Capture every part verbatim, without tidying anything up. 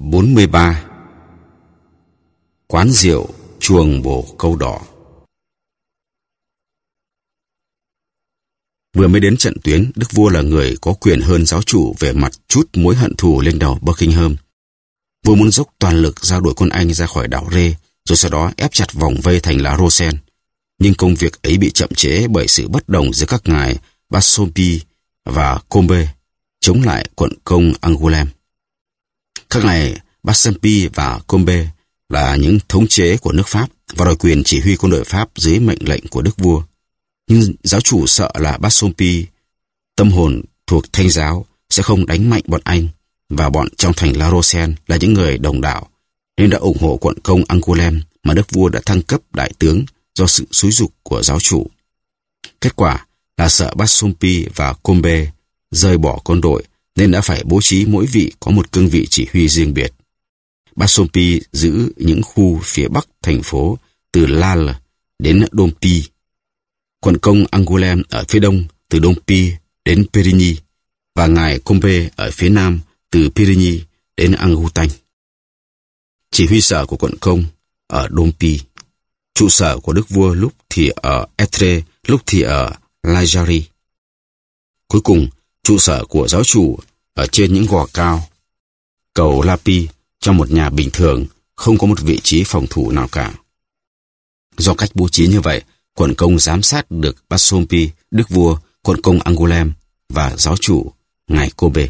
bốn mươi ba. Quán rượu chuồng bồ câu đỏ. Vừa mới đến trận tuyến, đức vua là người có quyền hơn giáo chủ về mặt trút mối hận thù lên đầu Buckingham. Vua muốn dốc toàn lực giao đuổi quân Anh ra khỏi đảo Rê, rồi sau đó ép chặt vòng vây thành La Rochelle. Nhưng công việc ấy bị chậm trễ bởi sự bất đồng giữa các ngài Bassompy và Combe chống lại quận công Angoulême. Các ngài Bassompy và Combe là những thống chế của nước Pháp và đòi quyền chỉ huy quân đội Pháp dưới mệnh lệnh của đức vua. Nhưng giáo chủ sợ là Bassompy, tâm hồn thuộc Thanh giáo, sẽ không đánh mạnh bọn Anh, và bọn trong thành La Rochelle là những người đồng đạo, nên đã ủng hộ quận công Angoulême mà đức vua đã thăng cấp đại tướng do sự xúi giục của giáo chủ. Kết quả là sợ Bassompy và Combe rời bỏ quân đội, nên đã phải bố trí mỗi vị có một cương vị chỉ huy riêng biệt. Bassompy giữ những khu phía bắc thành phố từ Lalle đến Dompy, quận công Angoulême ở phía đông từ Dompy đến Périgny, và ngài Combe ở phía nam từ Périgny đến Angoutin. Chỉ huy sở của quận công ở Dompy. Trụ sở của đức vua lúc thì ở Etre, lúc thì ở Lajari. Cuối cùng, trụ sở của giáo chủ ở trên những gò cao, cầu Lapi, trong một nhà bình thường, không có một vị trí phòng thủ nào cả. Do cách bố trí như vậy, quận công giám sát được Bassompy, đức vua, quận công Angoulême và giáo chủ, ngài Kobe.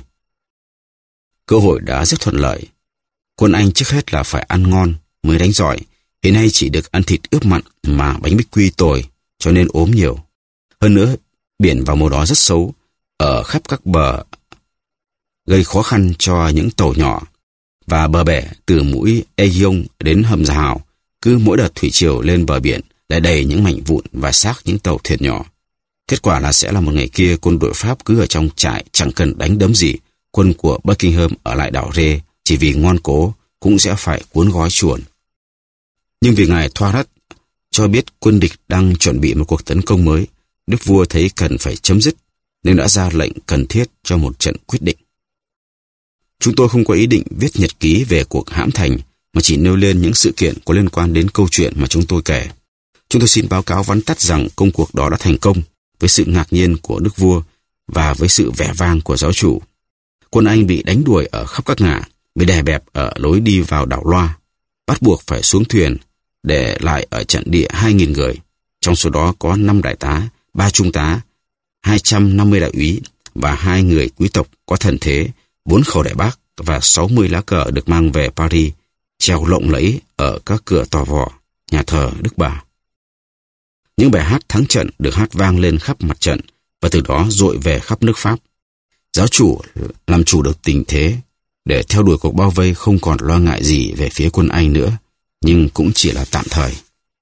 Cơ hội đã rất thuận lợi. Quân Anh trước hết là phải ăn ngon mới đánh giỏi. Hiện nay chỉ được ăn thịt ướp mặn mà bánh bích quy tồi, cho nên ốm nhiều. Hơn nữa, biển vào mùa đó rất xấu, ở khắp các bờ, gây khó khăn cho những tàu nhỏ, và bờ bể từ mũi Aegion đến hầm Gia Hào, cứ mỗi đợt thủy triều lên bờ biển lại đầy những mảnh vụn và xác những tàu thuyền nhỏ. Kết quả là sẽ là một ngày kia quân đội Pháp cứ ở trong trại chẳng cần đánh đấm gì, quân của Buckingham ở lại đảo Rê chỉ vì ngoan cố cũng sẽ phải cuốn gói chuồn. Nhưng vì ngài Thoirat cho biết quân địch đang chuẩn bị một cuộc tấn công mới, đức vua thấy cần phải chấm dứt nên đã ra lệnh cần thiết cho một trận quyết định. Chúng tôi không có ý định viết nhật ký về cuộc hãm thành, mà chỉ nêu lên những sự kiện có liên quan đến câu chuyện mà chúng tôi kể. Chúng tôi xin báo cáo vắn tắt rằng công cuộc đó đã thành công với sự ngạc nhiên của đức vua và với sự vẻ vang của giáo chủ. Quân Anh bị đánh đuổi ở khắp các ngả, bị đè bẹp ở lối đi vào đảo Loa, bắt buộc phải xuống thuyền, để lại ở trận địa hai nghìn người, trong số đó có năm đại tá, ba trung tá, hai trăm năm mươi đại úy và hai người quý tộc có thần thế, bốn khẩu đại bác và sáu mươi lá cờ được mang về Paris, treo lộng lẫy ở các cửa tò vò, nhà thờ Đức Bà. Những bài hát thắng trận được hát vang lên khắp mặt trận và từ đó dội về khắp nước Pháp. Giáo chủ làm chủ được tình thế để theo đuổi cuộc bao vây, không còn lo ngại gì về phía quân Anh nữa, nhưng cũng chỉ là tạm thời.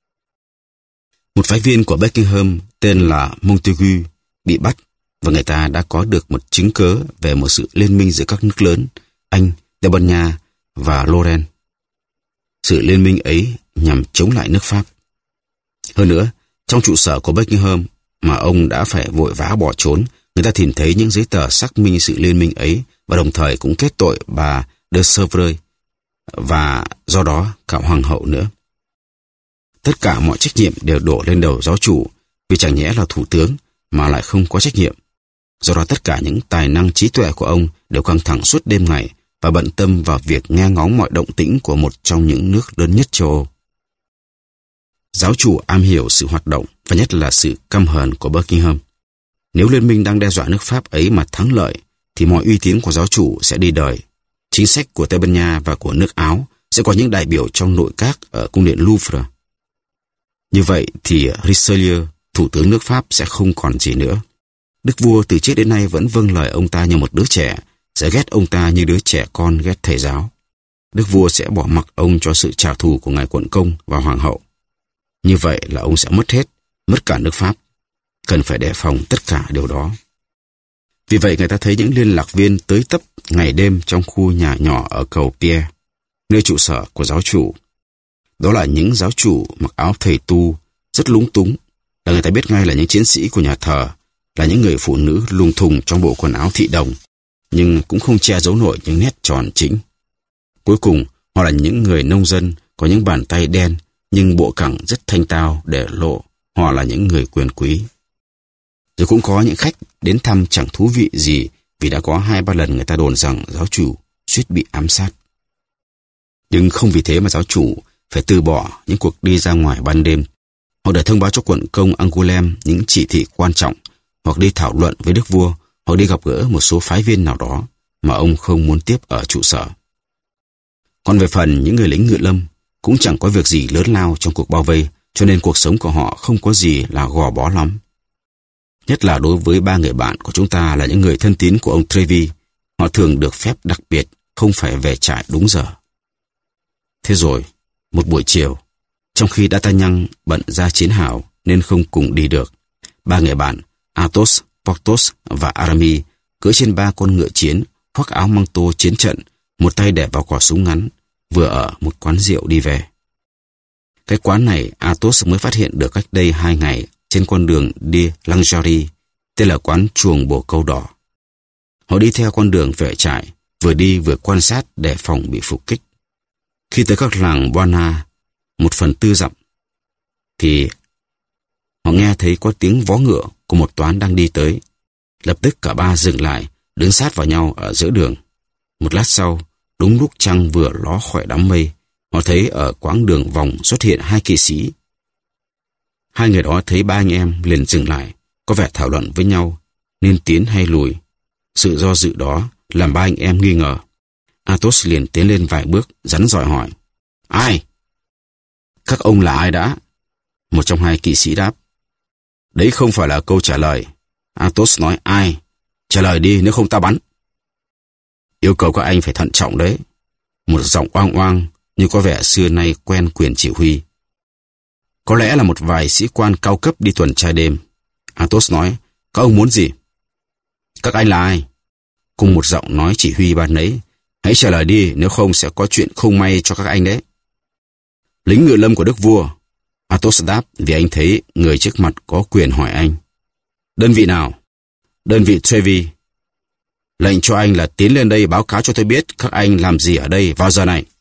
Một phái viên của Buckingham tên là Montagu bị bắt, và người ta đã có được một chứng cớ về một sự liên minh giữa các nước lớn Anh, Tây Ban Nha và Lorraine. Sự liên minh ấy nhằm chống lại nước Pháp. Hơn nữa, trong trụ sở của Buckingham mà ông đã phải vội vã bỏ trốn, người ta tìm thấy những giấy tờ xác minh sự liên minh ấy và đồng thời cũng kết tội bà de Sèvres và do đó cả hoàng hậu nữa. Tất cả mọi trách nhiệm đều đổ lên đầu giáo chủ, vì chẳng nhẽ là thủ tướng mà lại không có trách nhiệm. Do đó tất cả những tài năng trí tuệ của ông đều căng thẳng suốt đêm ngày và bận tâm vào việc nghe ngóng mọi động tĩnh của một trong những nước lớn nhất châu Âu. Giáo chủ am hiểu sự hoạt động và nhất là sự căm hờn của Buckingham. Nếu liên minh đang đe dọa nước Pháp ấy mà thắng lợi, thì mọi uy tín của giáo chủ sẽ đi đời. Chính sách của Tây Ban Nha và của nước Áo sẽ có những đại biểu trong nội các ở cung điện Louvre. Như vậy thì Richelieu, thủ tướng nước Pháp, sẽ không còn gì nữa. Đức vua từ trước đến nay vẫn vâng lời ông ta như một đứa trẻ, sẽ ghét ông ta như đứa trẻ con ghét thầy giáo. Đức vua sẽ bỏ mặc ông cho sự trả thù của ngài quận công và hoàng hậu. Như vậy là ông sẽ mất hết, mất cả nước Pháp. Cần phải đề phòng tất cả điều đó. Vì vậy người ta thấy những liên lạc viên tới tấp ngày đêm trong khu nhà nhỏ ở cầu Pierre, nơi trụ sở của giáo chủ. Đó là những giáo chủ mặc áo thầy tu, rất lúng túng, là người ta biết ngay là những chiến sĩ của nhà thờ, là những người phụ nữ lung thùng trong bộ quần áo thị đồng, nhưng cũng không che giấu nổi những nét tròn chính. Cuối cùng, họ là những người nông dân có những bàn tay đen nhưng bộ cẳng rất thanh tao để lộ họ là những người quyền quý. Rồi cũng có những khách đến thăm chẳng thú vị gì vì đã có hai ba lần người ta đồn rằng giáo chủ suýt bị ám sát. Nhưng không vì thế mà giáo chủ phải từ bỏ những cuộc đi ra ngoài ban đêm, hoặc để thông báo cho quận công Angoulême những chỉ thị quan trọng, hoặc đi thảo luận với đức vua, hoặc đi gặp gỡ một số phái viên nào đó mà ông không muốn tiếp ở trụ sở. Còn về phần những người lính ngự lâm, cũng chẳng có việc gì lớn lao trong cuộc bao vây, cho nên cuộc sống của họ không có gì là gò bó lắm. Nhất là đối với ba người bạn của chúng ta là những người thân tín của ông Trevi, họ thường được phép đặc biệt không phải về trại đúng giờ. Thế rồi, một buổi chiều, trong khi D'Artagnan bận ra chiến hào nên không cùng đi được, ba người bạn Athos, Porthos và Aramis cưỡi trên ba con ngựa chiến, khoác áo măng tô chiến trận, một tay đẻ vào cò súng ngắn, vừa ở một quán rượu đi về. Cái quán này Athos mới phát hiện được cách đây hai ngày trên con đường đi Langerie, tên là quán chuồng bồ câu đỏ. Họ đi theo con đường về trại, vừa đi vừa quan sát để phòng bị phục kích. Khi tới các làng Boana, một phần tư dặm, thì họ nghe thấy có tiếng vó ngựa của một toán đang đi tới. Lập tức cả ba dừng lại, đứng sát vào nhau ở giữa đường. Một lát sau, đúng lúc trăng vừa ló khỏi đám mây, họ thấy ở quãng đường vòng xuất hiện hai kỵ sĩ. Hai người đó thấy ba anh em liền dừng lại, có vẻ thảo luận với nhau, nên tiến hay lùi. Sự do dự đó làm ba anh em nghi ngờ. Athos liền tiến lên vài bước, rắn rỏi hỏi: Ai? Các ông là ai đã? Một trong hai kỵ sĩ đáp. Đấy không phải là câu trả lời. Athos nói: Ai? Trả lời đi, nếu không ta bắn. Yêu cầu các anh phải thận trọng đấy. Một giọng oang oang như có vẻ xưa nay quen quyền chỉ huy. Có lẽ là một vài sĩ quan cao cấp đi tuần tra đêm. Athos nói: Các ông muốn gì? Các anh là ai? Cùng một giọng nói chỉ huy ban nấy. Hãy trả lời đi, nếu không sẽ có chuyện không may cho các anh đấy. Lính ngự lâm của đức vua. Athos đáp vì anh thấy người trước mặt có quyền hỏi anh. Đơn vị nào? Đơn vị Trevi. Lệnh cho anh là tiến lên đây báo cáo cho tôi biết các anh làm gì ở đây vào giờ này.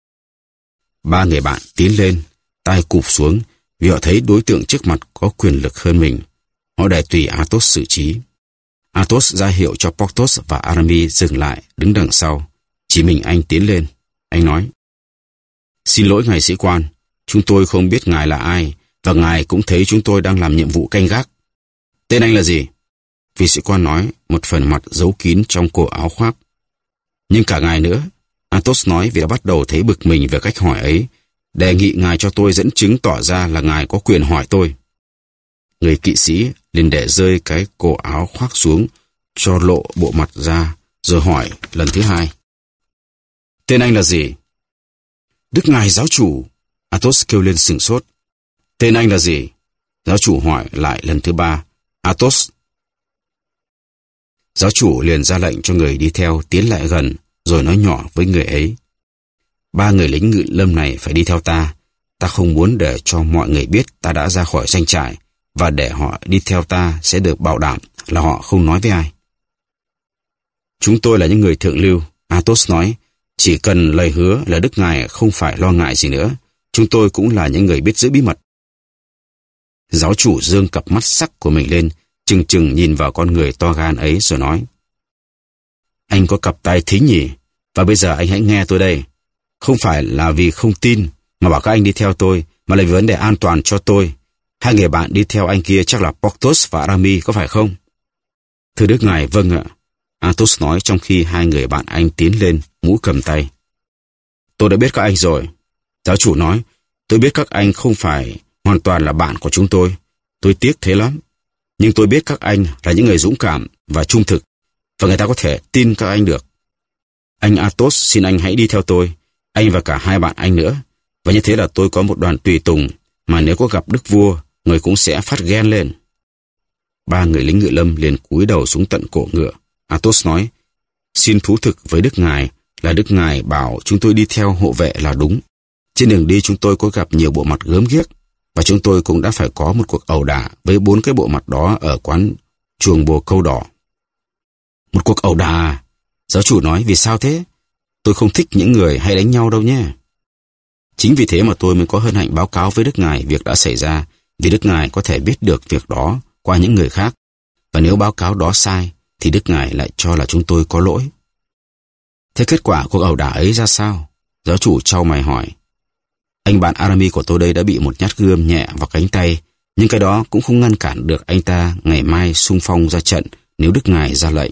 Ba người bạn tiến lên, tay cụp xuống vì họ thấy đối tượng trước mặt có quyền lực hơn mình. Họ để tùy Athos xử trí. Athos ra hiệu cho Porthos và Aramis dừng lại, đứng đằng sau. Chỉ mình anh tiến lên. Anh nói: Xin lỗi ngài sĩ quan, chúng tôi không biết ngài là ai, và ngài cũng thấy chúng tôi đang làm nhiệm vụ canh gác. Tên anh là gì? Vị sĩ quan nói, một phần mặt giấu kín trong cổ áo khoác. Nhưng cả ngài nữa. Athos nói vì đã bắt đầu thấy bực mình về cách hỏi ấy. Đề nghị ngài cho tôi dẫn chứng tỏ ra là ngài có quyền hỏi tôi. Người kỵ sĩ liền để rơi cái cổ áo khoác xuống, cho lộ bộ mặt ra, rồi hỏi lần thứ hai. Tên anh là gì? Đức ngài giáo chủ. Athos kêu lên sửng sốt. Tên anh là gì? Giáo chủ hỏi lại lần thứ ba. Athos. Giáo chủ liền ra lệnh cho người đi theo tiến lại gần, rồi nói nhỏ với người ấy. Ba người lính ngự lâm này phải đi theo ta. Ta không muốn để cho mọi người biết ta đã ra khỏi doanh trại, và để họ đi theo ta sẽ được bảo đảm là họ không nói với ai. Chúng tôi là những người thượng lưu, Athos nói. Chỉ cần lời hứa là đức ngài không phải lo ngại gì nữa. Chúng tôi cũng là những người biết giữ bí mật. Giáo chủ giương cặp mắt sắc của mình lên, chừng chừng nhìn vào con người to gan ấy rồi nói. Anh có cặp tai thính nhỉ? Và bây giờ anh hãy nghe tôi đây. Không phải là vì không tin mà bảo các anh đi theo tôi, mà là vì vấn đề an toàn cho tôi. Hai người bạn đi theo anh kia chắc là Porthos và Aramis, có phải không? Thưa đức ngài, vâng ạ. Athos nói trong khi hai người bạn anh tiến lên, mũ cầm tay. Tôi đã biết các anh rồi. Giáo chủ nói, tôi biết các anh không phải hoàn toàn là bạn của chúng tôi. Tôi tiếc thế lắm. Nhưng tôi biết các anh là những người dũng cảm và trung thực, và người ta có thể tin các anh được. Anh Athos, xin anh hãy đi theo tôi, anh và cả hai bạn anh nữa. Và như thế là tôi có một đoàn tùy tùng, mà nếu có gặp đức vua, người cũng sẽ phát ghen lên. Ba người lính ngự lâm liền cúi đầu xuống tận cổ ngựa. Athos nói, xin thú thực với đức ngài là đức ngài bảo chúng tôi đi theo hộ vệ là đúng. Trên đường đi chúng tôi có gặp nhiều bộ mặt gớm ghiếc, và chúng tôi cũng đã phải có một cuộc ẩu đả với bốn cái bộ mặt đó ở quán chuồng bồ câu đỏ. Một cuộc ẩu đả? Giáo chủ nói, vì sao thế? Tôi không thích những người hay đánh nhau đâu nhé. Chính vì thế mà tôi mới có hân hạnh báo cáo với Đức Ngài việc đã xảy ra, vì Đức Ngài có thể biết được việc đó qua những người khác. Và nếu báo cáo đó sai, thì Đức Ngài lại cho là chúng tôi có lỗi. Thế kết quả cuộc ẩu đả ấy ra sao? Giáo chủ chau mày hỏi. Anh bạn Aramis của tôi đây đã bị một nhát gươm nhẹ vào cánh tay, nhưng cái đó cũng không ngăn cản được anh ta ngày mai xung phong ra trận nếu Đức Ngài ra lệnh.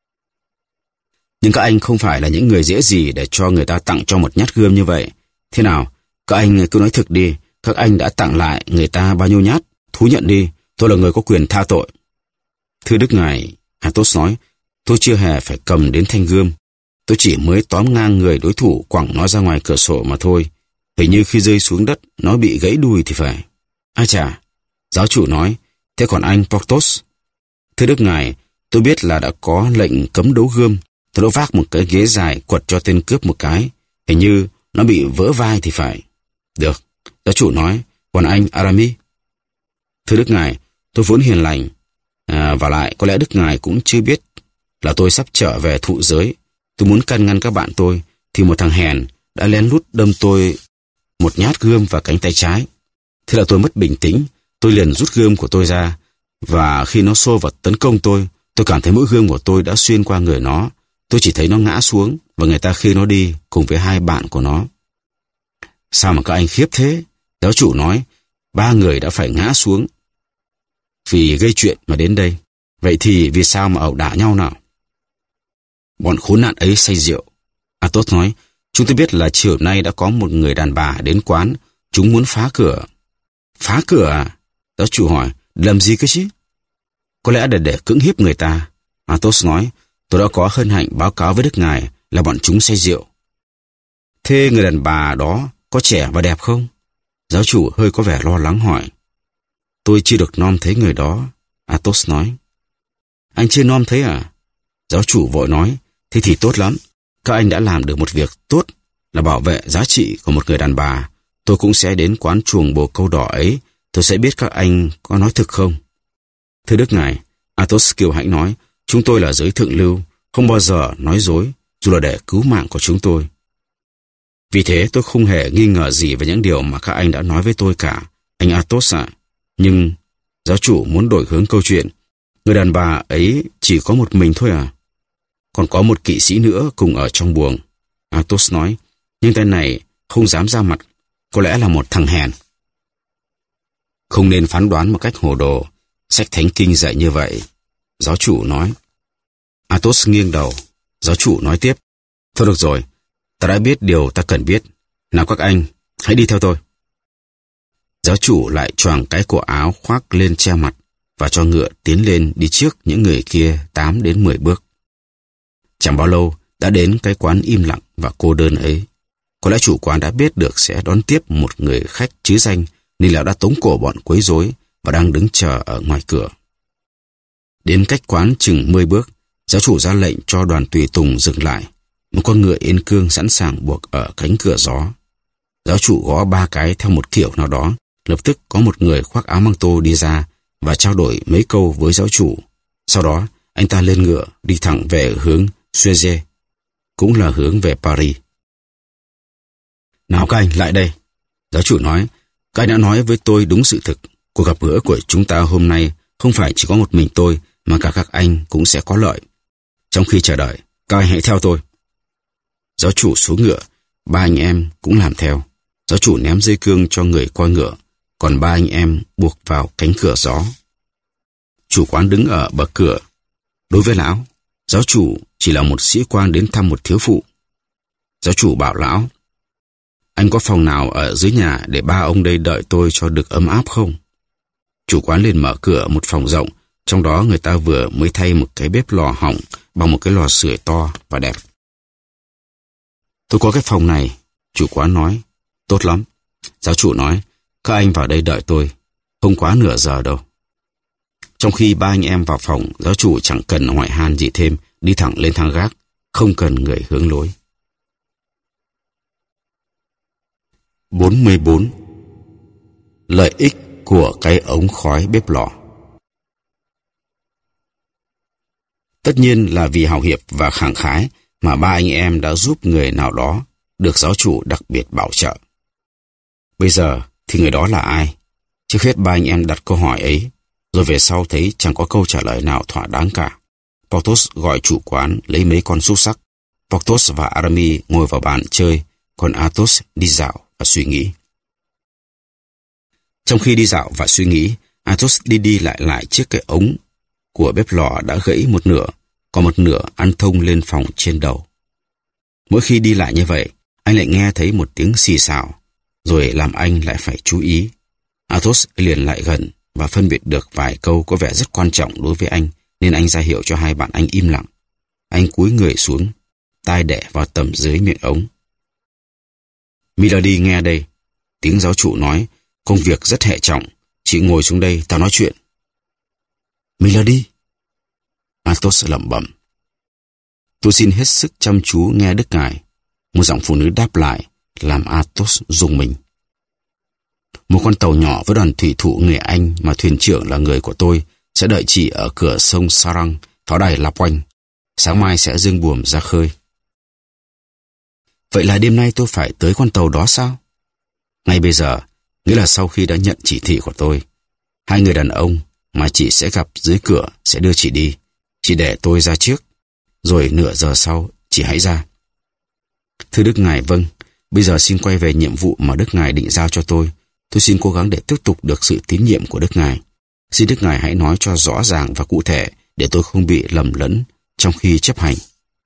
Nhưng các anh không phải là những người dễ gì để cho người ta tặng cho một nhát gươm như vậy. Thế nào? Các anh cứ nói thực đi, các anh đã tặng lại người ta bao nhiêu nhát? Thú nhận đi, tôi là người có quyền tha tội. Thưa Đức Ngài, Athos nói, tôi chưa hề phải cầm đến thanh gươm. Tôi chỉ mới tóm ngang người đối thủ quẳng nó ra ngoài cửa sổ mà thôi. Hình như khi rơi xuống đất, nó bị gãy đùi thì phải. Ai chà, giáo chủ nói, thế còn anh Porthos? Thưa Đức Ngài, tôi biết là đã có lệnh cấm đấu gươm. Tôi đã vác một cái ghế dài quật cho tên cướp một cái. Hình như nó bị vỡ vai thì phải. Được, giáo chủ nói, còn anh Aramis? Thưa Đức Ngài, tôi vốn hiền lành. À, và lại có lẽ Đức Ngài cũng chưa biết là tôi sắp trở về thụ giới. Tôi muốn can ngăn các bạn tôi, thì một thằng hèn đã lén lút đâm tôi một nhát gươm vào cánh tay trái. Thế là tôi mất bình tĩnh, tôi liền rút gươm của tôi ra, và khi nó xô vào tấn công tôi, tôi cảm thấy mũi gươm của tôi đã xuyên qua người nó. Tôi chỉ thấy nó ngã xuống, và người ta khi nó đi cùng với hai bạn của nó. Sao mà các anh khiếp thế? Giáo chủ nói, ba người đã phải ngã xuống vì gây chuyện mà đến đây. Vậy thì vì sao mà ẩu đả nhau nào? Bọn khốn nạn ấy say rượu. Athos nói, chúng tôi biết là chiều nay đã có một người đàn bà đến quán. Chúng muốn phá cửa. Phá cửa à? Giáo chủ hỏi, làm gì cơ chứ? Có lẽ để để cưỡng hiếp người ta. Athos nói, tôi đã có hân hạnh báo cáo với Đức Ngài là bọn chúng say rượu. Thế người đàn bà đó có trẻ và đẹp không? Giáo chủ hơi có vẻ lo lắng hỏi. Tôi chưa được nom thấy người đó. Athos nói. Anh chưa nom thấy à? Giáo chủ vội nói, thế thì tốt lắm. Các anh đã làm được một việc tốt là bảo vệ giá trị của một người đàn bà. Tôi cũng sẽ đến quán chuồng bồ câu đỏ ấy. Tôi sẽ biết các anh có nói thực không. Thưa Đức Ngài, Athos kiêu hãnh nói, chúng tôi là giới thượng lưu, không bao giờ nói dối, dù là để cứu mạng của chúng tôi. Vì thế tôi không hề nghi ngờ gì về những điều mà các anh đã nói với tôi cả, anh Athos ạ. Nhưng giáo chủ muốn đổi hướng câu chuyện. Người đàn bà ấy chỉ có một mình thôi à? Còn có một kỵ sĩ nữa cùng ở trong buồng. Athos nói, nhưng tên này không dám ra mặt, có lẽ là một thằng hèn. Không nên phán đoán một cách hồ đồ, sách thánh kinh dạy như vậy. Giáo chủ nói. Athos nghiêng đầu. Giáo chủ nói tiếp, thôi được rồi, ta đã biết điều ta cần biết. Nào các anh, hãy đi theo tôi. Giáo chủ lại choàng cái cổ áo khoác lên che mặt và cho ngựa tiến lên đi trước những người kia tám đến mười bước. Chẳng bao lâu đã đến cái quán im lặng và cô đơn ấy. Có lẽ chủ quán đã biết được sẽ đón tiếp một người khách chứ danh, nên là đã tống cổ bọn quấy rối và đang đứng chờ ở ngoài cửa. Đến cách quán chừng mười bước, giáo chủ ra lệnh cho đoàn tùy tùng dừng lại. Một con ngựa yên cương sẵn sàng buộc ở cánh cửa gió. Giáo chủ gõ ba cái theo một kiểu nào đó. Lập tức có một người khoác áo măng tô đi ra và trao đổi mấy câu với giáo chủ. Sau đó, anh ta lên ngựa đi thẳng về hướng Suez, cũng là hướng về Paris. Nào các anh, lại đây. Giáo chủ nói, các anh đã nói với tôi đúng sự thực. Cuộc gặp gỡ của chúng ta hôm nay không phải chỉ có một mình tôi, mà cả các anh cũng sẽ có lợi. Trong khi chờ đợi, các anh hãy theo tôi. Giáo chủ xuống ngựa, ba anh em cũng làm theo. Giáo chủ ném dây cương cho người coi ngựa, còn ba anh em buộc vào cánh cửa gió. Chủ quán đứng ở bậc cửa. Đối với lão, giáo chủ chỉ là một sĩ quan đến thăm một thiếu phụ. Giáo chủ bảo lão, anh có phòng nào ở dưới nhà để ba ông đây đợi tôi cho được ấm áp không? Chủ quán liền mở cửa một phòng rộng, trong đó người ta vừa mới thay một cái bếp lò hỏng bằng một cái lò sưởi to và đẹp. Tôi có cái phòng này, chủ quán nói. Tốt lắm. Giáo chủ nói, các anh vào đây đợi tôi, không quá nửa giờ đâu. Trong khi ba anh em vào phòng, giáo chủ chẳng cần hỏi han gì thêm, đi thẳng lên thang gác, không cần người hướng lối. bốn mươi bốn. Lợi ích của cái ống khói bếp lò. Tất nhiên là vì hào hiệp và khẳng khái mà ba anh em đã giúp người nào đó được giáo chủ đặc biệt bảo trợ. Bây giờ thì người đó là ai? Trước hết ba anh em đặt câu hỏi ấy, rồi về sau thấy chẳng có câu trả lời nào thỏa đáng cả. Porthos gọi chủ quán lấy mấy con xúc xắc. Porthos và Aramis ngồi vào bàn chơi, còn Athos đi dạo và suy nghĩ. Trong khi đi dạo và suy nghĩ, Athos đi đi lại lại chiếc cái ống của bếp lò đã gãy một nửa, còn một nửa ăn thông lên phòng trên đầu. Mỗi khi đi lại như vậy, anh lại nghe thấy một tiếng xì xào, rồi làm anh lại phải chú ý. Athos liền lại gần và phân biệt được vài câu có vẻ rất quan trọng đối với anh, nên anh ra hiệu cho hai bạn anh im lặng. Anh cúi người xuống, tai đẻ vào tầm dưới miệng ống. Milady nghe đây. Tiếng giáo chủ nói, công việc rất hệ trọng. Chị ngồi xuống đây, tao nói chuyện. Milady. Athos lẩm bẩm. Tôi xin hết sức chăm chú nghe đức ngài. Một giọng phụ nữ đáp lại, làm Athos rùng mình. Một con tàu nhỏ với đoàn thủy thủ người Anh mà thuyền trưởng là người của tôi sẽ đợi chị ở cửa sông Sarang, pháo đài La Pointe. Sáng mai sẽ dương buồm ra khơi. Vậy là đêm nay tôi phải tới con tàu đó sao? Ngay bây giờ, nghĩa là sau khi đã nhận chỉ thị của tôi, hai người đàn ông mà chị sẽ gặp dưới cửa sẽ đưa chị đi. Chị để tôi ra trước, rồi nửa giờ sau chị hãy ra. Thưa Đức Ngài, vâng. Bây giờ xin quay về nhiệm vụ mà Đức Ngài định giao cho tôi. Tôi xin cố gắng để tiếp tục được sự tín nhiệm của Đức Ngài. Xin Đức Ngài hãy nói cho rõ ràng và cụ thể để tôi không bị lầm lẫn trong khi chấp hành.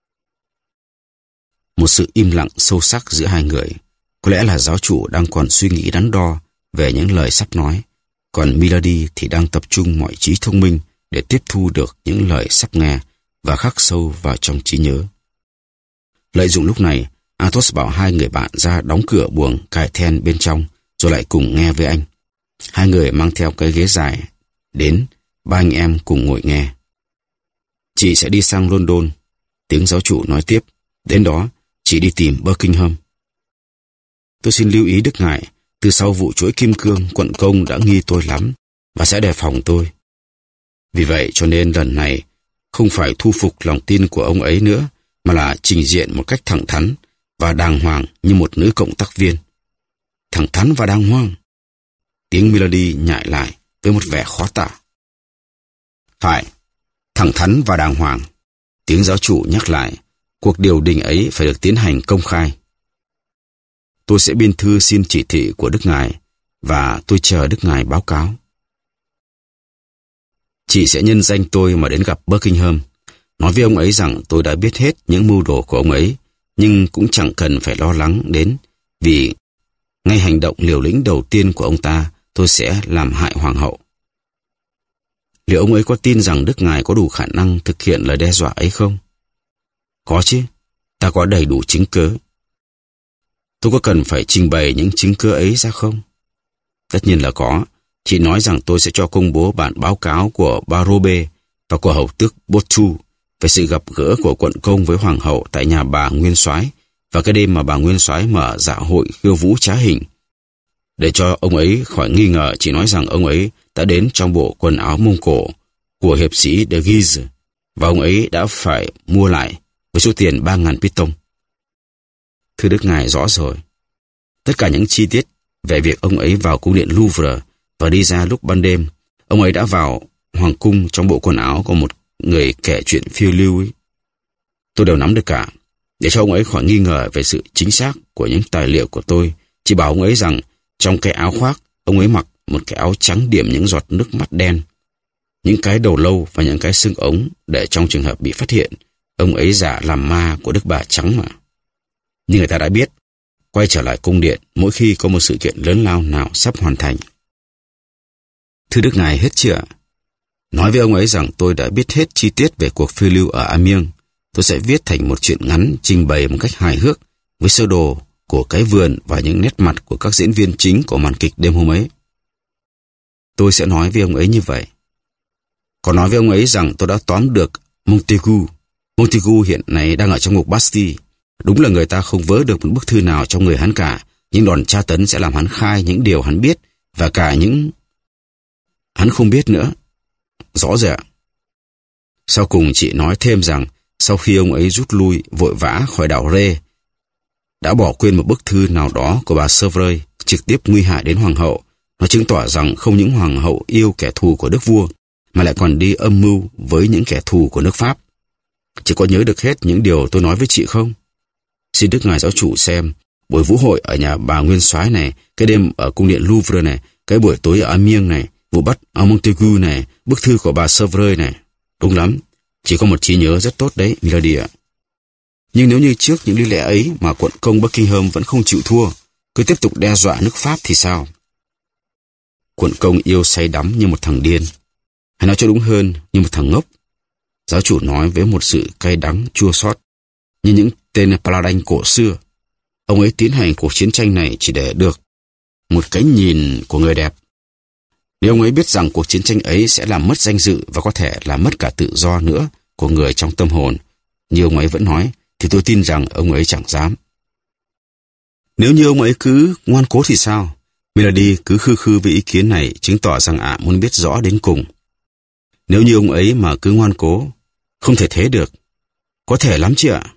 Một sự im lặng sâu sắc giữa hai người. Có lẽ là giáo chủ đang còn suy nghĩ đắn đo về những lời sắp nói, còn Milady thì đang tập trung mọi trí thông minh để tiếp thu được những lời sắp nghe và khắc sâu vào trong trí nhớ. Lợi dụng lúc này, Athos bảo hai người bạn ra đóng cửa buồng cài then bên trong, rồi lại cùng nghe với anh. Hai người mang theo cái ghế dài đến, ba anh em cùng ngồi nghe. Chị sẽ đi sang London, tiếng giáo chủ nói tiếp. Đến đó, chị đi tìm Buckingham. Tôi xin lưu ý Đức Ngài, từ sau vụ chuỗi kim cương, quận công đã nghi tôi lắm và sẽ đề phòng tôi. Vì vậy cho nên lần này không phải thu phục lòng tin của ông ấy nữa, mà là trình diện một cách thẳng thắn và đàng hoàng như một nữ cộng tác viên. Thẳng thắn và đàng hoàng. Tiếng Milady nhại lại với một vẻ khó tả. Phải, thẳng thắn và đàng hoàng. Tiếng giáo chủ nhắc lại, cuộc điều đình ấy phải được tiến hành công khai. Tôi sẽ biên thư xin chỉ thị của Đức Ngài và tôi chờ Đức Ngài báo cáo. Chị sẽ nhân danh tôi mà đến gặp Buckingham, nói với ông ấy rằng tôi đã biết hết những mưu đồ của ông ấy, nhưng cũng chẳng cần phải lo lắng đến, vì ngay hành động liều lĩnh đầu tiên của ông ta, tôi sẽ làm hại hoàng hậu. Liệu ông ấy có tin rằng Đức Ngài có đủ khả năng thực hiện lời đe dọa ấy không? Có chứ, ta có đầy đủ chứng cớ. Tôi có cần phải trình bày những chứng cứ ấy ra không? Tất nhiên là có. Chị nói rằng tôi sẽ cho công bố bản báo cáo của Barobe và của hầu tước Botu về sự gặp gỡ của quận công với hoàng hậu tại nhà bà Nguyên Soái và cái đêm mà bà Nguyên Soái mở dạ hội khiêu vũ trá hình. Để cho ông ấy khỏi nghi ngờ, chị nói rằng ông ấy đã đến trong bộ quần áo Mông Cổ của hiệp sĩ de Guise và ông ấy đã phải mua lại với số tiền ba ngàn piton. Thưa Đức Ngài, rõ rồi. Tất cả những chi tiết về việc ông ấy vào cung điện Louvre và đi ra lúc ban đêm, ông ấy đã vào hoàng cung trong bộ quần áo của một người kể chuyện phiêu lưu ấy, tôi đều nắm được cả. Để cho ông ấy khỏi nghi ngờ về sự chính xác của những tài liệu của tôi, chỉ bảo ông ấy rằng trong cái áo khoác, ông ấy mặc một cái áo trắng điểm những giọt nước mắt đen, những cái đầu lâu và những cái xương ống, để trong trường hợp bị phát hiện, ông ấy giả làm ma của Đức Bà Trắng mà. Như người ta đã biết, quay trở lại cung điện mỗi khi có một sự kiện lớn lao nào sắp hoàn thành. Thưa Đức Ngài, hết chưa? Nói với ông ấy rằng tôi đã biết hết chi tiết về cuộc phiêu lưu ở Amiens. Tôi sẽ viết thành một chuyện ngắn trình bày một cách hài hước với sơ đồ của cái vườn và những nét mặt của các diễn viên chính của màn kịch đêm hôm ấy. Tôi sẽ nói với ông ấy như vậy. Còn nói với ông ấy rằng tôi đã tóm được Montaigu. Montaigu hiện nay đang ở trong ngục Bastille. Đúng là người ta không vớ được một bức thư nào trong người hắn cả, nhưng đòn tra tấn sẽ làm hắn khai những điều hắn biết và cả những hắn không biết nữa. Rõ ràng. Sau cùng chị nói thêm rằng sau khi ông ấy rút lui vội vã khỏi đảo Rê, đã bỏ quên một bức thư nào đó của bà Sevreuil trực tiếp nguy hại đến hoàng hậu. Nó chứng tỏ rằng không những hoàng hậu yêu kẻ thù của đức vua, mà lại còn đi âm mưu với những kẻ thù của nước Pháp. Chị có nhớ được hết những điều tôi nói với chị không? Xin đức ngài giáo chủ xem, buổi vũ hội ở nhà bà nguyên soái này, cái đêm ở cung điện Louvre này, cái buổi tối ở Amiens này, vụ bắt ở Montaigu này, bức thư của bà Sevreuil này. Đúng lắm, chỉ có một trí nhớ rất tốt đấy, Milady ạ. Nhưng nếu như trước những lý lẽ ấy mà quận công Buckingham vẫn không chịu thua, cứ tiếp tục đe dọa nước Pháp thì sao? Quận công yêu say đắm như một thằng điên, hay nói cho đúng hơn, như một thằng ngốc. Giáo chủ nói với một sự cay đắng chua xót, như những tên Paladin cổ xưa. Ông ấy tiến hành cuộc chiến tranh này chỉ để được một cái nhìn của người đẹp. Nếu ông ấy biết rằng cuộc chiến tranh ấy sẽ làm mất danh dự và có thể làm mất cả tự do nữa của người trong tâm hồn, như ông ấy vẫn nói, thì tôi tin rằng ông ấy chẳng dám. Nếu như ông ấy cứ ngoan cố thì sao? Milady cứ khư khư với ý kiến này, chứng tỏ rằng ạ à, muốn biết rõ đến cùng. Nếu như ông ấy mà cứ ngoan cố, không thể thế được. Có thể lắm chị ạ.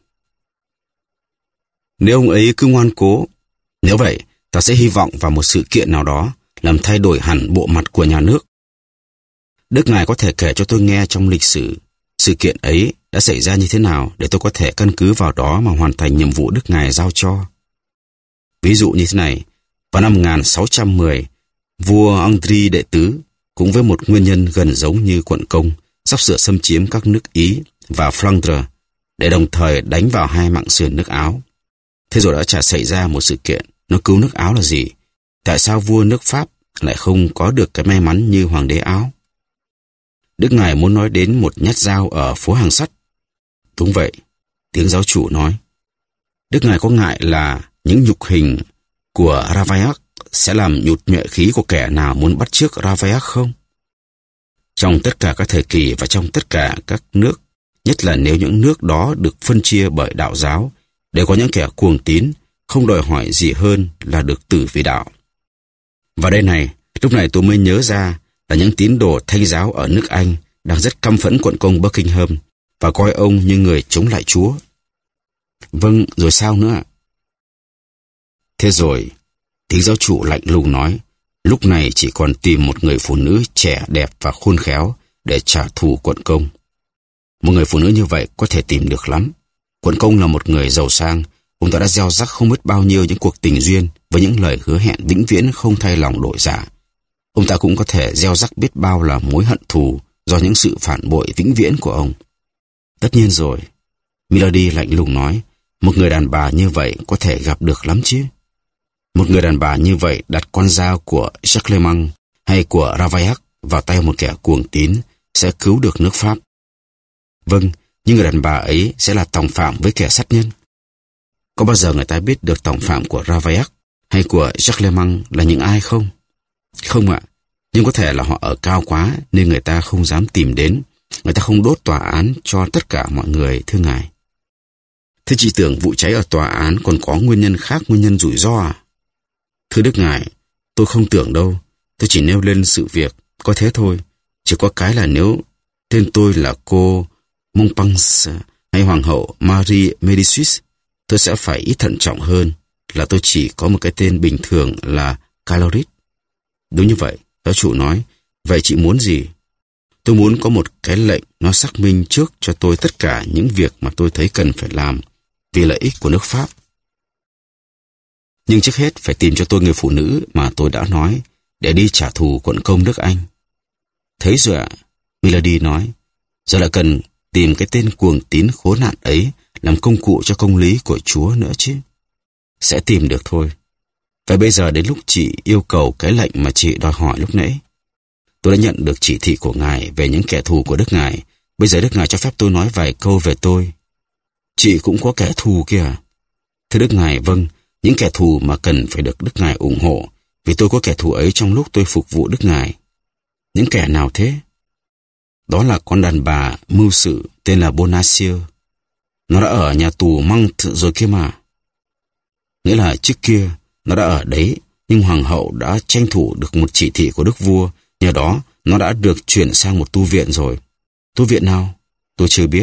Nếu ông ấy cứ ngoan cố, nếu vậy, ta sẽ hy vọng vào một sự kiện nào đó làm thay đổi hẳn bộ mặt của nhà nước. Đức ngài có thể kể cho tôi nghe trong lịch sử sự kiện ấy đã xảy ra như thế nào để tôi có thể căn cứ vào đó mà hoàn thành nhiệm vụ Đức ngài giao cho. Ví dụ như thế này, vào năm một nghìn sáu trăm mười, vua Henri đệ tứ cũng với một nguyên nhân gần giống như quận công sắp sửa xâm chiếm các nước Ý và Flandre để đồng thời đánh vào hai mạn sườn nước Áo. Thế rồi đã chả xảy ra một sự kiện nó cứu nước Áo là gì? Tại sao vua nước Pháp lại không có được cái may mắn như hoàng đế Áo? Đức ngài muốn nói đến một nhát dao ở phố Hàng Sắt. Đúng vậy, tiếng giáo chủ nói. Đức ngài có ngại là những nhục hình của Ravaillac sẽ làm nhụt nhuệ khí của kẻ nào muốn bắt chước Ravaillac không? Trong tất cả các thời kỳ và trong tất cả các nước, nhất là nếu những nước đó được phân chia bởi đạo giáo, đều có những kẻ cuồng tín, không đòi hỏi gì hơn là được tử vì đạo. Và đây này, lúc này tôi mới nhớ ra là những tín đồ Thanh giáo ở nước Anh đang rất căm phẫn quận công Buckingham và coi ông như người chống lại Chúa. Vâng, rồi sao nữa ạ? Thế rồi, tiếng giáo chủ lạnh lùng nói, lúc này chỉ còn tìm một người phụ nữ trẻ đẹp và khôn khéo để trả thù quận công. Một người phụ nữ như vậy có thể tìm được lắm. Quận công là một người giàu sang, ông ta đã gieo rắc không biết bao nhiêu những cuộc tình duyên với những lời hứa hẹn vĩnh viễn không thay lòng đổi dạ. Ông ta cũng có thể gieo rắc biết bao là mối hận thù do những sự phản bội vĩnh viễn của ông. Tất nhiên rồi, Milady lạnh lùng nói, một người đàn bà như vậy có thể gặp được lắm chứ. Một người đàn bà như vậy đặt con dao của Charlemagne hay của Ravaillac vào tay một kẻ cuồng tín sẽ cứu được nước Pháp. Vâng, nhưng người đàn bà ấy sẽ là tòng phạm với kẻ sát nhân. Có bao giờ người ta biết được tòng phạm của Ravaillac hay của Charlemagne là những ai không? Không ạ, nhưng có thể là họ ở cao quá nên người ta không dám tìm đến. Người ta không đốt tòa án cho tất cả mọi người, thưa ngài. Thế chị tưởng vụ cháy ở tòa án còn có nguyên nhân khác, nguyên nhân rủi ro à? Thưa đức ngài, tôi không tưởng đâu. Tôi chỉ nêu lên sự việc, có thế thôi. Chỉ có cái là nếu tên tôi là cô Montpensier hay hoàng hậu Marie Medicis, tôi sẽ phải ít thận trọng hơn là tôi chỉ có một cái tên bình thường là Caloris. Đúng như vậy, giáo chủ nói. Vậy chị muốn gì? Tôi muốn có một cái lệnh nó xác minh trước cho tôi tất cả những việc mà tôi thấy cần phải làm vì lợi ích của nước Pháp. Nhưng trước hết phải tìm cho tôi người phụ nữ mà tôi đã nói để đi trả thù quận công nước Anh. Thấy rồi ạ, Milady nói. Giờ lại cần tìm cái tên cuồng tín khốn nạn ấy làm công cụ cho công lý của Chúa nữa chứ. Sẽ tìm được thôi. Vậy bây giờ đến lúc chị yêu cầu cái lệnh mà chị đòi hỏi lúc nãy. Tôi đã nhận được chỉ thị của ngài về những kẻ thù của Đức ngài. Bây giờ Đức ngài cho phép tôi nói vài câu về tôi. Chị cũng có kẻ thù kìa. Thưa Đức ngài, vâng, những kẻ thù mà cần phải được Đức ngài ủng hộ, vì tôi có kẻ thù ấy trong lúc tôi phục vụ Đức ngài. Những kẻ nào thế? Đó là con đàn bà mưu sự tên là Bonacieux. Nó đã ở nhà tù Mantes rồi kia mà. Nghĩa là trước kia nó đã ở đấy, nhưng hoàng hậu đã tranh thủ được một chỉ thị của đức vua. Nhờ đó nó đã được chuyển sang một tu viện rồi. Tu viện nào? Tôi chưa biết.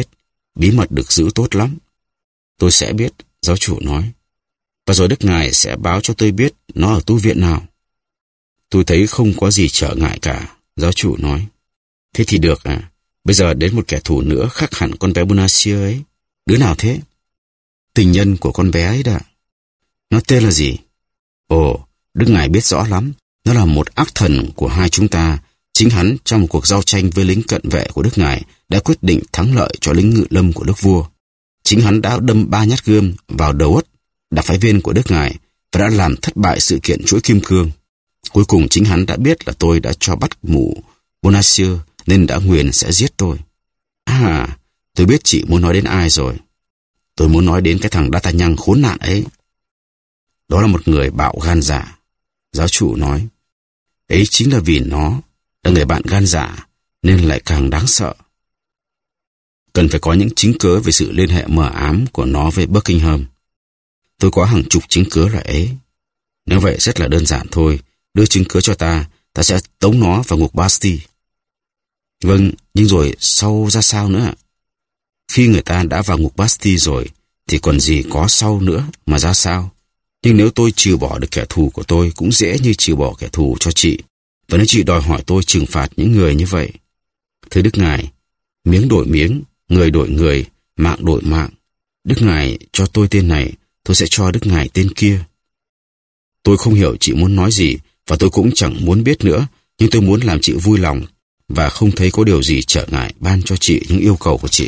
bí mật được giữ tốt lắm. Tôi sẽ biết, giáo chủ nói. Và rồi Đức Ngài sẽ báo cho tôi biết nó ở tu viện nào. Tôi thấy không có gì trở ngại cả, giáo chủ nói. Thế thì được à, bây giờ đến một kẻ thù nữa khác hẳn con bé Bonacieux ấy. Đứa nào thế? Tình nhân của con bé ấy đã. Nó tên là gì? Ồ, Đức Ngài biết rõ lắm. Nó là một ác thần của hai chúng ta. Chính hắn trong một cuộc giao tranh với lính cận vệ của Đức Ngài đã quyết định thắng lợi cho lính ngự lâm của Đức Vua. Chính hắn đã đâm ba nhát gươm vào đầu ất, đặc phái viên của Đức Ngài, và đã làm thất bại sự kiện chuỗi kim cương. Cuối cùng chính hắn đã biết là tôi đã cho bắt mụ Bonacieux nên đã nguyền sẽ giết tôi. À, tôi biết chị muốn nói đến ai rồi. Tôi muốn nói đến cái thằng D'Artagnan khốn nạn ấy. Đó là một người bạo gan dạ, giáo chủ nói. Ấy chính là vì nó là người bạn gan dạ nên lại càng đáng sợ. Cần phải có những chứng cớ về sự liên hệ mờ ám của nó với Buckingham. Tôi có hàng chục chứng cớ loại ấy. Nếu vậy rất là đơn giản thôi. Đưa chứng cớ cho ta, ta sẽ tống nó vào ngục Bastille. Vâng, nhưng rồi sau ra sao nữa ạ? Khi người ta đã vào ngục Bastille rồi, thì còn gì có sau nữa mà ra sao? Nhưng nếu tôi trừ bỏ được kẻ thù của tôi, cũng dễ như trừ bỏ kẻ thù cho chị. Và nếu chị đòi hỏi tôi trừng phạt những người như vậy, thưa Đức Ngài, miếng đổi miếng, người đổi người, mạng đổi mạng. Đức Ngài cho tôi tên này, tôi sẽ cho Đức Ngài tên kia. Tôi không hiểu chị muốn nói gì, và tôi cũng chẳng muốn biết nữa, nhưng tôi muốn làm chị vui lòng, và không thấy có điều gì trở ngại ban cho chị những yêu cầu của chị.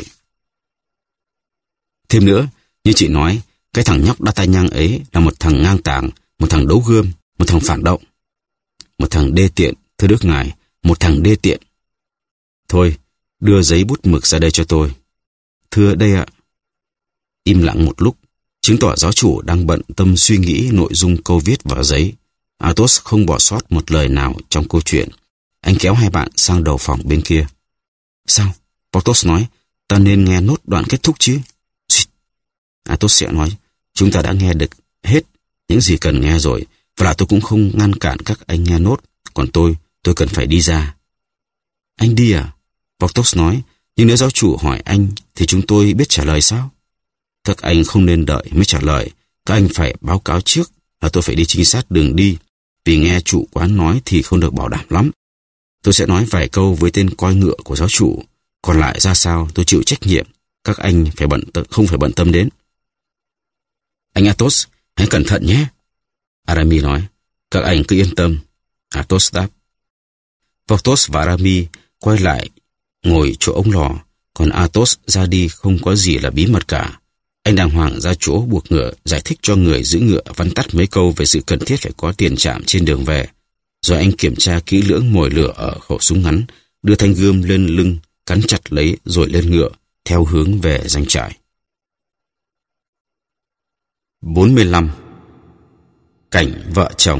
Thêm nữa, như chị nói, cái thằng nhóc D'Artagnan ấy là một thằng ngang tàng, một thằng đấu gươm, một thằng phản động. Một thằng đê tiện, thưa Đức Ngài, một thằng đê tiện. Thôi, đưa giấy bút mực ra đây cho tôi. Thưa đây ạ. Im lặng một lúc, chứng tỏ giáo chủ đang bận tâm suy nghĩ nội dung câu viết vào giấy. Athos không bỏ sót một lời nào trong câu chuyện. Anh kéo hai bạn sang đầu phòng bên kia. Sao? Porthos nói, ta nên nghe nốt đoạn kết thúc chứ? Athos sẽ nói, chúng ta đã nghe được hết những gì cần nghe rồi, và là tôi cũng không ngăn cản các anh nghe nốt, còn tôi, tôi cần phải đi ra. Anh đi à? Porthos nói, nhưng nếu giáo chủ hỏi anh, thì chúng tôi biết trả lời sao? Các anh không nên đợi mới trả lời, các anh phải báo cáo trước là tôi phải đi trinh sát đường đi, vì nghe chủ quán nói thì không được bảo đảm lắm. Tôi sẽ nói vài câu với tên coi ngựa của giáo chủ, còn lại ra sao tôi chịu trách nhiệm, các anh phải bận t- không phải bận tâm đến. Anh Athos, hãy cẩn thận nhé. Aramis nói, các anh cứ yên tâm. Athos đáp. Porthos và Aramis quay lại ngồi chỗ ống lò, còn Athos ra đi không có gì là bí mật cả. Anh đàng hoàng ra chỗ buộc ngựa, giải thích cho người giữ ngựa vắn tắt mấy câu về sự cần thiết phải có tiền trạm trên đường về. Rồi anh kiểm tra kỹ lưỡng mồi lửa ở khẩu súng ngắn, đưa thanh gươm lên lưng, cắn chặt lấy rồi lên ngựa, theo hướng về doanh trại. bốn mươi lăm. Cảnh vợ chồng.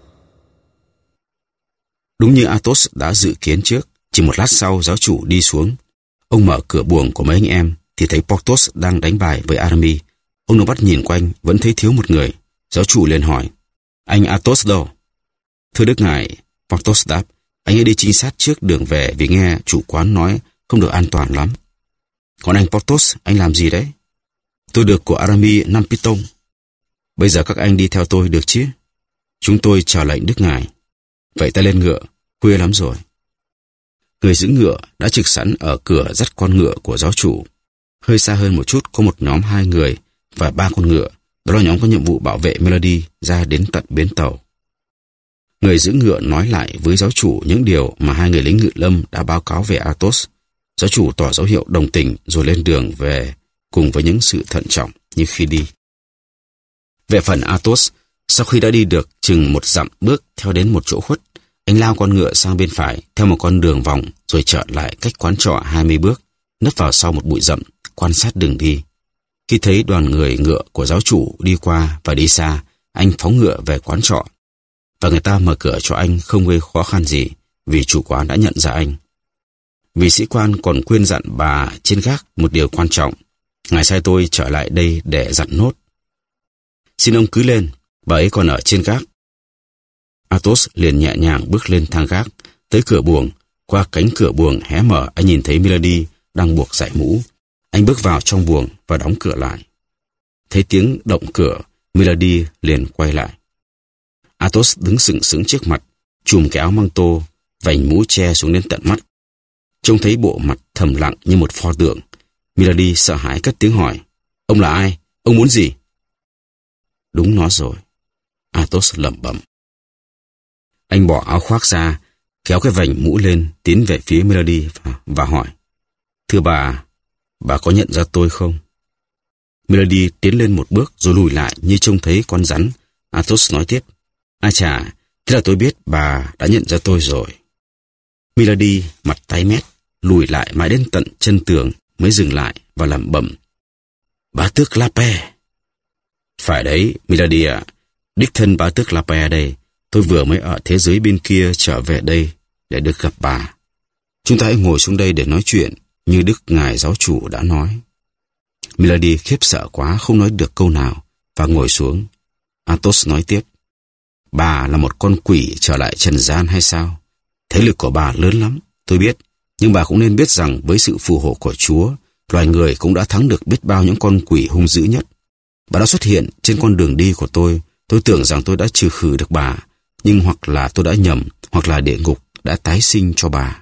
Đúng như Athos đã dự kiến trước, chỉ một lát sau giáo chủ đi xuống. Ông mở cửa buồng của mấy anh em thì thấy Porthos đang đánh bài với Aramis. Ông nó bắt nhìn quanh, vẫn thấy thiếu một người. Giáo chủ liền hỏi, anh Athos đâu? Thưa Đức Ngài, Porthos đáp, anh ấy đi trinh sát trước đường về vì nghe chủ quán nói không được an toàn lắm. Còn anh Porthos, anh làm gì đấy? Tôi được của Aramis năm piton. Bây giờ các anh đi theo tôi được chứ? Chúng tôi chờ lệnh Đức Ngài. Vậy ta lên ngựa, khuya lắm rồi. Người giữ ngựa đã trực sẵn ở cửa dắt con ngựa của giáo chủ. Hơi xa hơn một chút có một nhóm hai người và ba con ngựa. Đó là nhóm có nhiệm vụ bảo vệ Milady ra đến tận bến tàu. Người giữ ngựa nói lại với giáo chủ những điều mà hai người lính ngự lâm đã báo cáo về Athos. Giáo chủ tỏ dấu hiệu đồng tình rồi lên đường về cùng với những sự thận trọng như khi đi. Về phần Athos, sau khi đã đi được chừng một dặm bước theo đến một chỗ khuất, anh lao con ngựa sang bên phải theo một con đường vòng rồi trở lại cách quán trọ hai mươi bước, nấp vào sau một bụi rậm, quan sát đường đi. Khi thấy đoàn người ngựa của giáo chủ đi qua và đi xa, anh phóng ngựa về quán trọ. Và người ta mở cửa cho anh không gây khó khăn gì vì chủ quán đã nhận ra anh. Vị sĩ quan còn khuyên dặn bà trên gác một điều quan trọng. Ngài sai tôi trở lại đây để dặn nốt. Xin ông cứ lên, bà ấy còn ở trên gác. Athos liền nhẹ nhàng bước lên thang gác, tới cửa buồng. Qua cánh cửa buồng hé mở, anh nhìn thấy Milady đang buộc dải mũ. Anh bước vào trong buồng và đóng cửa lại. Thấy tiếng động cửa, Milady liền quay lại. Athos đứng sừng sững trước mặt, chùm cái áo măng tô, vành mũ che xuống đến tận mắt. Trông thấy bộ mặt thầm lặng như một pho tượng, Milady sợ hãi cất tiếng hỏi: "Ông là ai? Ông muốn gì?" "Đúng nó rồi," Athos lẩm bẩm. Anh bỏ áo khoác ra, kéo cái vành mũ lên, tiến về phía Milady và, và hỏi: "Thưa bà, bà có nhận ra tôi không?" Milady tiến lên một bước rồi lùi lại như trông thấy con rắn. Athos nói tiếp: "A chà, thế là tôi biết bà đã nhận ra tôi rồi." Milady mặt tái mét, lùi lại mãi đến tận chân tường mới dừng lại và lẩm bẩm: "Bá tước Lape." "Phải đấy, Milady ạ. Đích thân bá tước Lape đây. Tôi vừa mới ở thế giới bên kia trở về đây để được gặp bà. Chúng ta hãy ngồi xuống đây để nói chuyện như Đức Ngài Giáo Chủ đã nói." Milady khiếp sợ quá không nói được câu nào và ngồi xuống. Athos nói tiếp: "Bà là một con quỷ trở lại trần gian hay sao? Thế lực của bà lớn lắm, tôi biết. Nhưng bà cũng nên biết rằng với sự phù hộ của Chúa, loài người cũng đã thắng được biết bao những con quỷ hung dữ nhất. Bà đã xuất hiện trên con đường đi của tôi. Tôi tưởng rằng tôi đã trừ khử được bà, nhưng hoặc là tôi đã nhầm, hoặc là địa ngục đã tái sinh cho bà."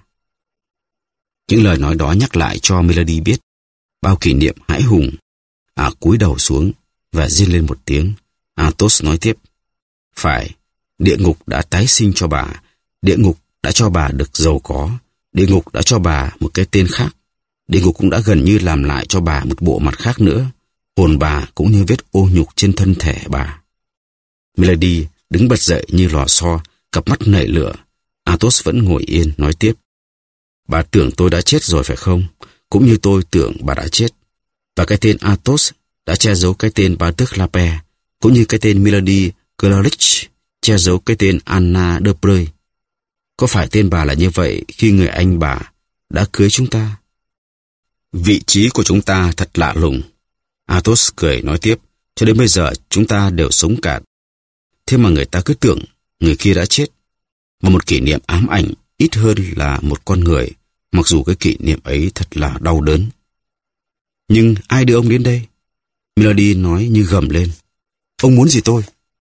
Những lời nói đó nhắc lại cho Milady biết bao kỷ niệm hãi hùng. À cúi đầu xuống và rên lên một tiếng. Athos nói tiếp: "Phải, địa ngục đã tái sinh cho bà. Địa ngục đã cho bà được giàu có. Địa ngục đã cho bà một cái tên khác. Địa ngục cũng đã gần như làm lại cho bà một bộ mặt khác nữa. Hồn bà cũng như vết ô nhục trên thân thể bà." Milady đứng bật dậy như lò xo, cặp mắt nảy lửa. Athos vẫn ngồi yên, nói tiếp: "Bà tưởng tôi đã chết rồi phải không? Cũng như tôi tưởng bà đã chết. Và cái tên Athos đã che giấu cái tên bá tước Lape, cũng như cái tên Milady Claridge che giấu cái tên Anna de Preuil. Có phải tên bà là như vậy khi người anh bà đã cưới chúng ta?" "Vị trí của chúng ta thật lạ lùng," Athos cười nói tiếp. "Cho đến bây giờ chúng ta đều sống cả. Thế mà người ta cứ tưởng người kia đã chết. Mà một kỷ niệm ám ảnh ít hơn là một con người, mặc dù cái kỷ niệm ấy thật là đau đớn." "Nhưng ai đưa ông đến đây?" Milady nói như gầm lên. "Ông muốn gì tôi?"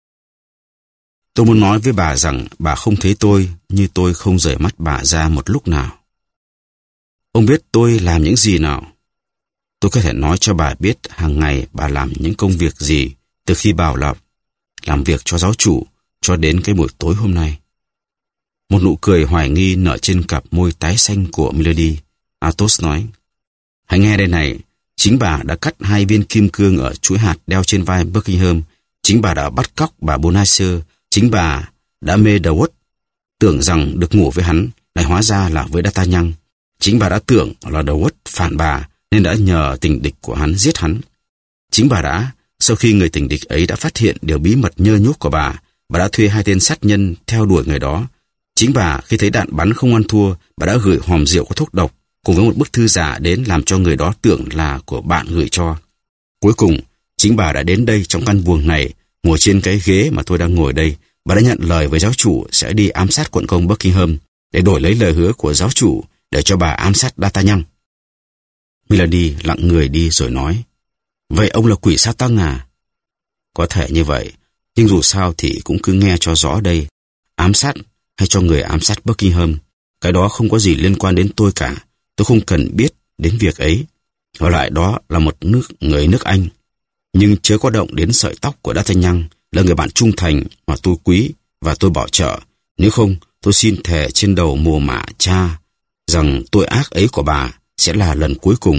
"Tôi muốn nói với bà rằng bà không thấy tôi như tôi không rời mắt bà ra một lúc nào." "Ông biết tôi làm những gì nào?" "Tôi có thể nói cho bà biết hàng ngày bà làm những công việc gì từ khi bảo là làm việc cho giáo chủ cho đến cái buổi tối hôm nay." Một nụ cười hoài nghi nở trên cặp môi tái xanh của Milady. Athos nói: "Hãy nghe đây này, chính bà đã cắt hai viên kim cương ở chuỗi hạt đeo trên vai Buckingham. Chính bà đã bắt cóc bà Bonacieux. Chính bà đã mê De Wet, tưởng rằng được ngủ với hắn, lại hóa ra là với D'Artagnan. Chính bà đã tưởng là De Wet phản bà nên đã nhờ tình địch của hắn giết hắn. Chính bà đã, sau khi người tình địch ấy đã phát hiện điều bí mật nhơ nhúc của bà, bà đã thuê hai tên sát nhân theo đuổi người đó. Chính bà, khi thấy đạn bắn không ăn thua, bà đã gửi hòm rượu có thuốc độc cùng với một bức thư giả đến làm cho người đó tưởng là của bạn gửi cho. Cuối cùng, chính bà đã đến đây trong căn buồng này, ngồi trên cái ghế mà tôi đang ngồi đây. Bà đã nhận lời với giáo chủ sẽ đi ám sát quận công Buckingham để đổi lấy lời hứa của giáo chủ để cho bà ám sát D'Artagnan." Milady lặng người đi rồi nói: "Vậy ông là quỷ sát tăng à?" "Có thể như vậy, nhưng dù sao thì cũng cứ nghe cho rõ đây. Ám sát hay cho người ám sát Buckingham, cái đó không có gì liên quan đến tôi cả. Tôi không cần biết đến việc ấy. Ở lại đó là một nước người nước Anh. Nhưng chớ có động đến sợi tóc của D'Artagnan, là người bạn trung thành mà tôi quý và tôi bảo trợ. Nếu không, tôi xin thề trên đầu mùa mạ cha rằng tội ác ấy của bà sẽ là lần cuối cùng."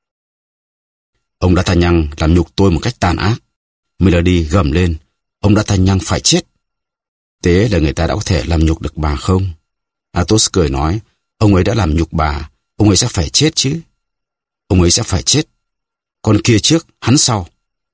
"Ông D'Artagnan làm nhục tôi một cách tàn ác." Milady gầm lên. "Ông D'Artagnan phải chết." "Thế là người ta đã có thể làm nhục được bà không?" Athos cười nói: "Ông ấy đã làm nhục bà, ông ấy sẽ phải chết chứ." "Ông ấy sẽ phải chết. Con kia trước, hắn sau."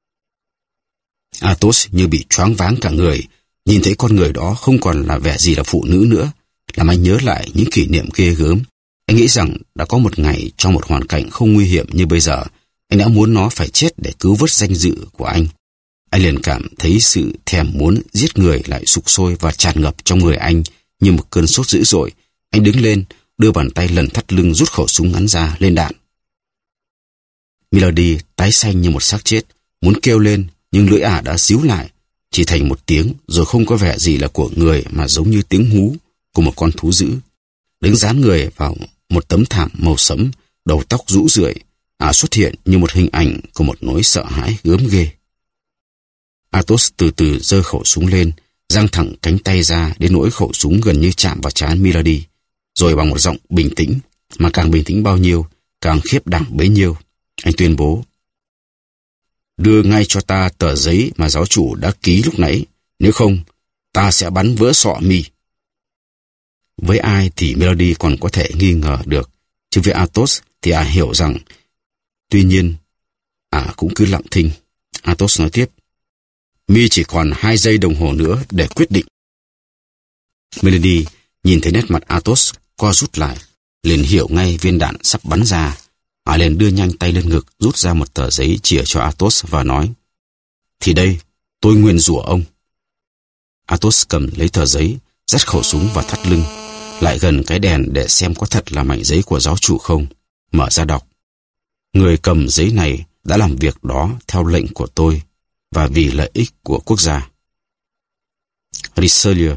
Athos như bị choáng váng cả người, nhìn thấy con người đó không còn là vẻ gì là phụ nữ nữa, làm anh nhớ lại những kỷ niệm ghê gớm. Anh nghĩ rằng đã có một ngày trong một hoàn cảnh không nguy hiểm như bây giờ, anh đã muốn nó phải chết để cứu vớt danh dự của anh. Anh liền cảm thấy sự thèm muốn giết người lại sục sôi và tràn ngập trong người anh như một cơn sốt dữ dội. Anh đứng lên, đưa bàn tay lần thắt lưng rút khẩu súng ngắn ra lên đạn. Melody tái xanh như một xác chết, muốn kêu lên, nhưng lưỡi ả đã xíu lại, chỉ thành một tiếng, rồi không có vẻ gì là của người mà giống như tiếng hú của một con thú dữ. Đứng dán người vào một tấm thảm màu sẫm, đầu tóc rũ rượi, ả xuất hiện như một hình ảnh của một nỗi sợ hãi gớm ghê. Athos từ từ giơ khẩu súng lên, giang thẳng cánh tay ra đến nỗi khẩu súng gần như chạm vào trán Melody, rồi bằng một giọng bình tĩnh, mà càng bình tĩnh bao nhiêu, càng khiếp đảm bấy nhiêu, anh tuyên bố: "Đưa ngay cho ta tờ giấy mà giáo chủ đã ký lúc nãy, nếu không, ta sẽ bắn vỡ sọ mi." Với ai thì Melody còn có thể nghi ngờ được, chứ với Athos thì ả hiểu rằng. Tuy nhiên, ả cũng cứ lặng thinh. Athos nói tiếp: "Mi chỉ còn hai giây đồng hồ nữa để quyết định." Melody nhìn thấy nét mặt Athos co rút lại, liền hiểu ngay viên đạn sắp bắn ra. Ả liền đưa nhanh tay lên ngực, rút ra một tờ giấy chìa cho Athos và nói: "Thì đây, tôi nguyền rủa ông." Athos cầm lấy tờ giấy, dắt khẩu súng vào thắt lưng, lại gần cái đèn để xem có thật là mảnh giấy của giáo chủ không, mở ra đọc: "Người cầm giấy này đã làm việc đó theo lệnh của tôi và vì lợi ích của quốc gia." Richelieu.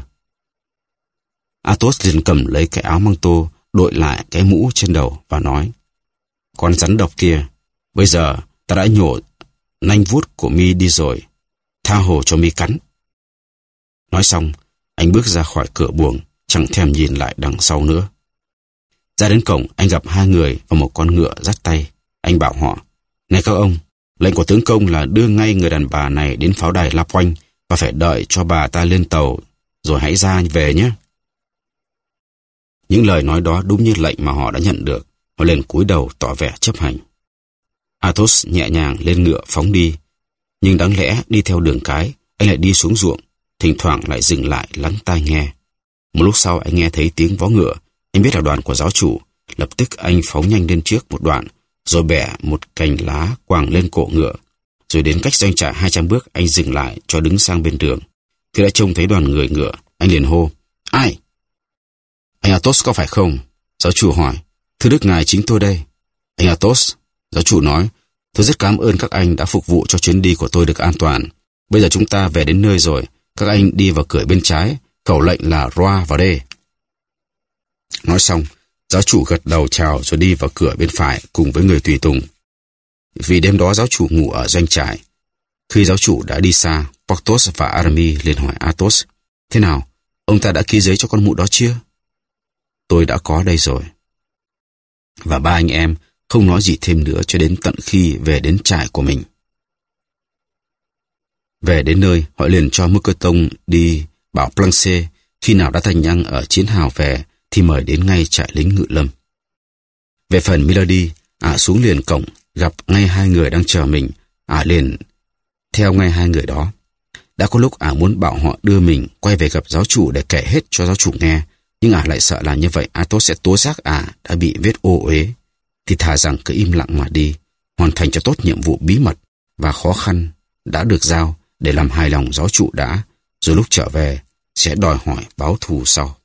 Athos liền cầm lấy cái áo măng tô, đội lại cái mũ trên đầu và nói: "Con rắn độc kia, bây giờ ta đã nhổ nanh vuốt của mi đi rồi, tha hồ cho mi cắn." Nói xong, anh bước ra khỏi cửa buồng, chẳng thèm nhìn lại đằng sau nữa. Ra đến cổng, anh gặp hai người và một con ngựa dắt tay. Anh bảo họ: "Này các ông, lệnh của tướng công là đưa ngay người đàn bà này đến pháo đài La Pointe và phải đợi cho bà ta lên tàu, rồi hãy ra về nhé." Những lời nói đó đúng như lệnh mà họ đã nhận được. Họ liền cúi đầu tỏ vẻ chấp hành. Athos nhẹ nhàng lên ngựa phóng đi, nhưng đáng lẽ đi theo đường cái, anh lại đi xuống ruộng, thỉnh thoảng lại dừng lại lắng tai nghe. Một lúc sau anh nghe thấy tiếng vó ngựa, anh biết là đoàn của giáo chủ. Lập tức anh phóng nhanh lên trước một đoạn, rồi bẻ một cành lá quàng lên cổ ngựa, rồi đến cách doanh trại hai trăm bước, anh dừng lại cho đứng sang bên đường. Khi đã trông thấy đoàn người ngựa, anh liền hô: "Ai?" "Anh Athos có phải không?" Giáo chủ hỏi. "Thưa đức ngài, chính tôi đây." "Anh Athos," giáo chủ nói, "tôi rất cảm ơn các anh đã phục vụ cho chuyến đi của tôi được an toàn. Bây giờ chúng ta về đến nơi rồi, các anh đi vào cửa bên trái, khẩu lệnh là roi vào đây." Nói xong, giáo chủ gật đầu chào rồi đi vào cửa bên phải cùng với người tùy tùng. Vì đêm đó giáo chủ ngủ ở doanh trại. Khi giáo chủ đã đi xa, Porthos và Aramis liền hỏi Athos: "Thế nào, ông ta đã ký giấy cho con mụ đó chưa?" "Tôi đã có đây rồi." Và ba anh em không nói gì thêm nữa cho đến tận khi về đến trại của mình. Về đến nơi, họ liền cho Mousqueton đi bảo Planchet khi nào đã thành nhăng ở chiến hào về thì mời đến ngay trại lính ngự lâm. Về phần Melody, ả xuống liền cổng, gặp ngay hai người đang chờ mình, ả liền theo ngay hai người đó. Đã có lúc ả muốn bảo họ đưa mình quay về gặp giáo chủ để kể hết cho giáo chủ nghe, nhưng ả lại sợ là như vậy Athos sẽ tố giác ả đã bị vết ô uế, thì thà rằng cứ im lặng mà đi, hoàn thành cho tốt nhiệm vụ bí mật và khó khăn đã được giao để làm hài lòng giáo chủ đã, rồi lúc trở về sẽ đòi hỏi báo thù sau.